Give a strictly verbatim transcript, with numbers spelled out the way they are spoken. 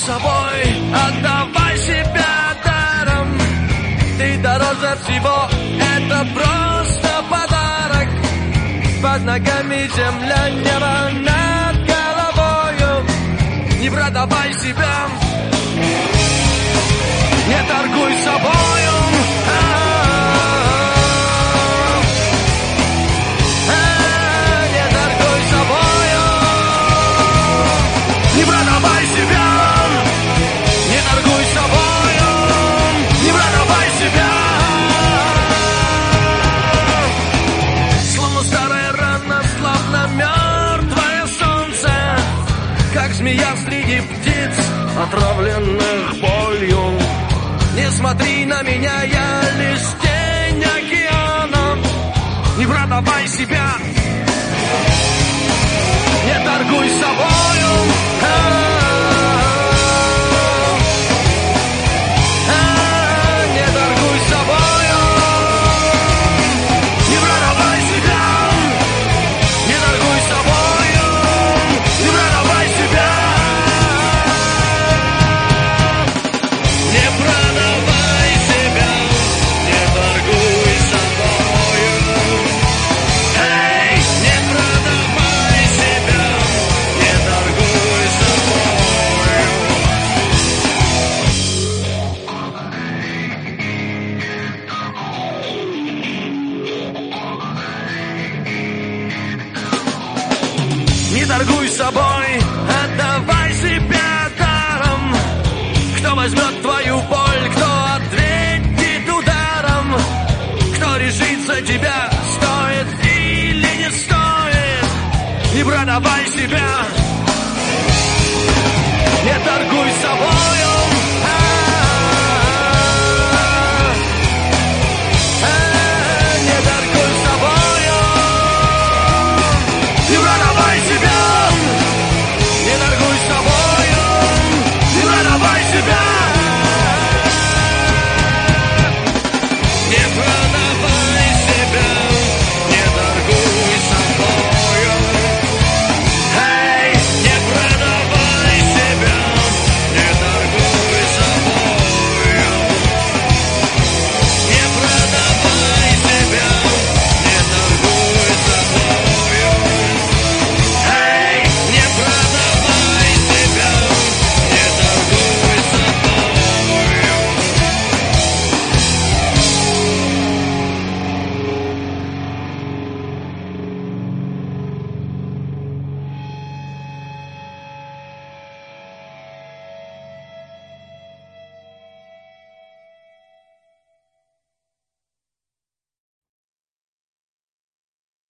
собой, отдавай себя даром. Ты дороже всего, это просто подарок. Под ногами земля, небо над головою. Не продавай себя, не торгуй собою. Не торгуй собою, не продавай себя, не торгуй собою, не продавай себя. Словно старая рана, славно мертвое солнце, как змея среди птиц, отравленных болью. Не смотри на меня, я лишь тень океана. Не продавай себя, не торгуй собою. Не торгуй собою, не продавай себя, не торгуй собою, не продавай себя. Не продавай себя, не торгуй собою. Эй, не продавай себя, не торгуй собою. Не торгуй собой, отдавай себя даром. Кто возьмет